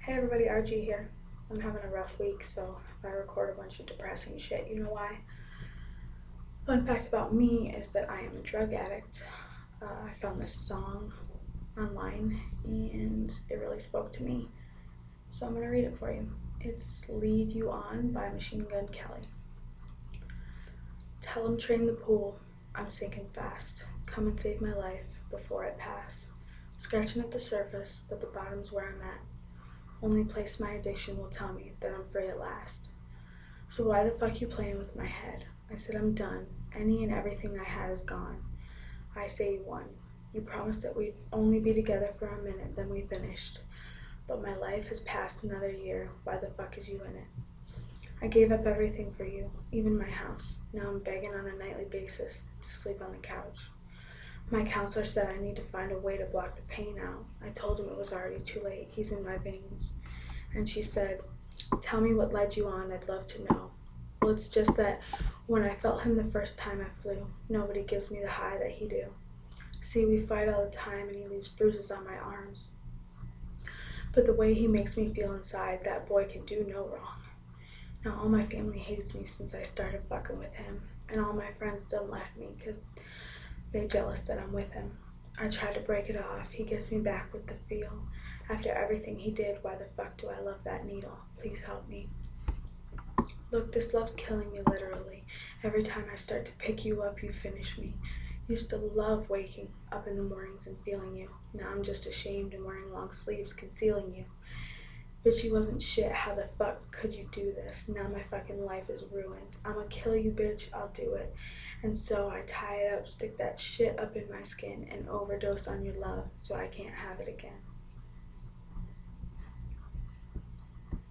Hey everybody, RG here. I'm having a rough week, so if I record a bunch of depressing shit, you know why. Fun fact about me is that I am a drug addict. I found this song online and it really spoke to me, so I'm gonna read it for you. It's Lead You On by Machine Gun Kelly. Tell 'em train the pool, I'm sinking fast. Come and save my life before I pass. Scratching at the surface, but the bottom's where I'm at. Only place my addiction will tell me that I'm free at last. So why the fuck you playing with my head? I said I'm done. Any and everything I had is gone. I say you won. You promised that we'd only be together for a minute, then we finished. But my life has passed another year. Why the fuck is you in it? I gave up everything for you, even my house. Now I'm begging on a nightly basis to sleep on the couch. My counselor said I need to find a way to block the pain out. I told him it was already too late. He's in my veins. And she said, tell me what led you on, I'd love to know. Well, it's just that when I felt him the first time I flew, nobody gives me the high that he do. See, we fight all the time and he leaves bruises on my arms. But the way he makes me feel inside, that boy can do no wrong. Now all my family hates me since I started fucking with him, and all my friends done left me because they jealous that I'm with him. I try to break it off. He gets me back with the feel. After everything he did, why the fuck do I love that needle? Please help me. Look, this love's killing me literally. Every time I start to pick you up, you finish me. Used to love waking up in the mornings and feeling you. Now I'm just ashamed and wearing long sleeves concealing you. Bitch, you wasn't shit. How the fuck could you do this? Now my fucking life is ruined. I'ma kill you, bitch. I'll do it. And so I tie it up, stick that shit up in my skin, and overdose on your love so I can't have it again.